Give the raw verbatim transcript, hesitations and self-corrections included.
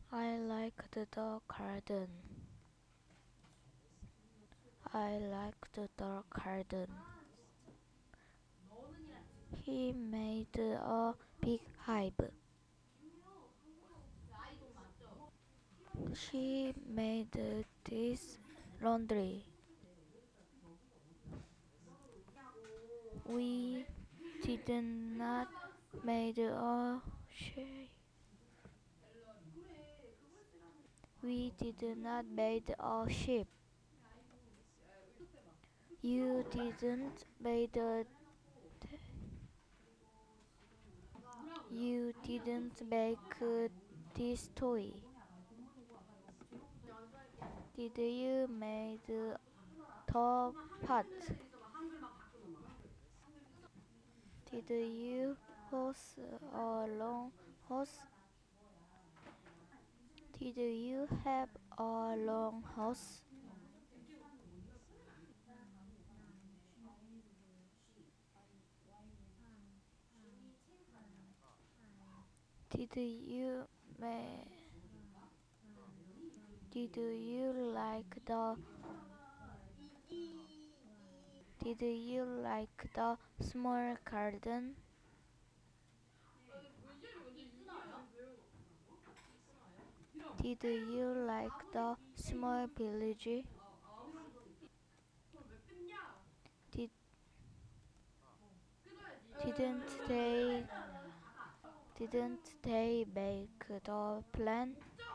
I liked the garden. I liked the garden. He made a big hive. She made this laundry. We did not made a shade. We did not made a ship. You didn't made a you didn't make this toy. Did you made the pot? Did you horse a long horse? Did you have a long horse? Did you ma- Did you like the Did you like the small garden? Did you like the small village? Did didn't they didn't they make the plan?